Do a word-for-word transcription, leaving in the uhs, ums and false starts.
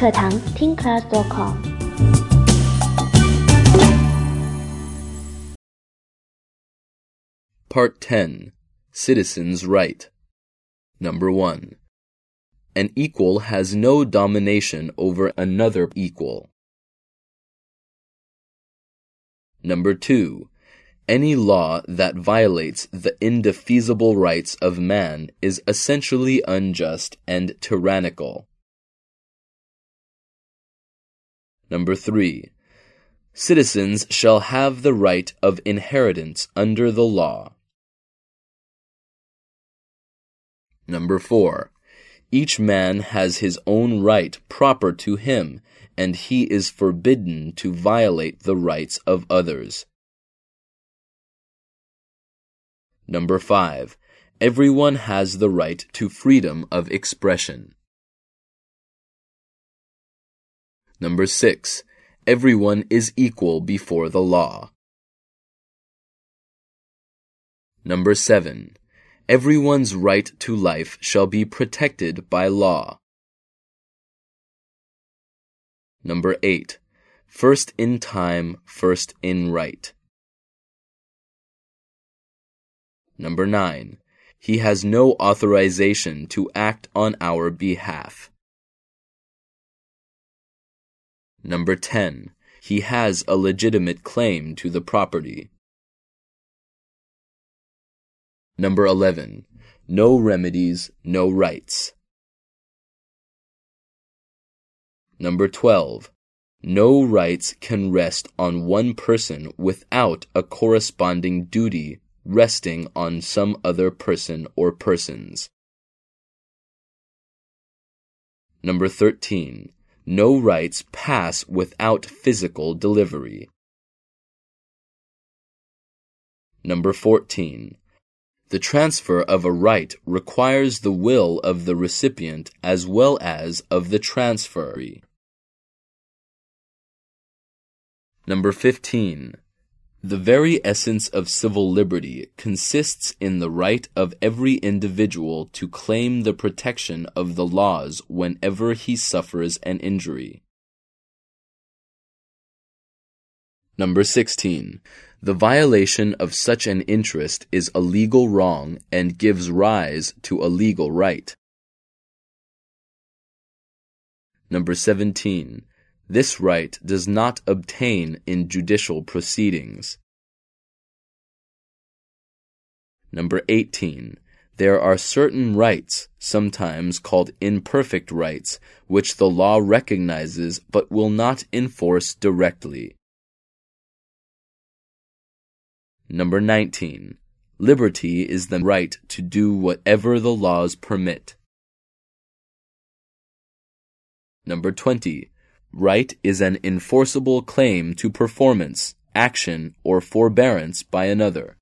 课堂 听 class dot com。 Part ten. Citizens' Right. Number one. An equal has no domination over another equal. Number two. Any law that violates the indefeasible rights of man is essentially unjust and tyrannical. Number three. Citizens shall have the right of inheritance under the law. Number four. Each man has his own right proper to him, and he is forbidden to violate the rights of others. Number five. Everyone has the right to freedom of expression. Number six. Everyone is equal before the law. Number seven. Everyone's right to life shall be protected by law. Number eight. First in time, first in right. Number nine. He has no authorization to act on our behalf. Number ten. He has a legitimate claim to the property. Number eleven. No remedies, no rights. Number twelve. No rights can rest on one person without a corresponding duty resting on some other person or persons. Number thirteen. No rights pass without physical delivery. Number fourteen. The transfer of a right requires the will of the recipient as well as of the transferee. Number fifteen. The very essence of civil liberty consists in the right of every individual to claim the protection of the laws whenever he suffers an injury. Number sixteen. The violation of such an interest is a legal wrong and gives rise to a legal right. Number seventeen. This right does not obtain in judicial proceedings. Number eighteen. There are certain rights, sometimes called imperfect rights, which the law recognizes but will not enforce directly. Number nineteen. Liberty is the right to do whatever the laws permit. Number twenty. Right is an enforceable claim to performance, action, or forbearance by another.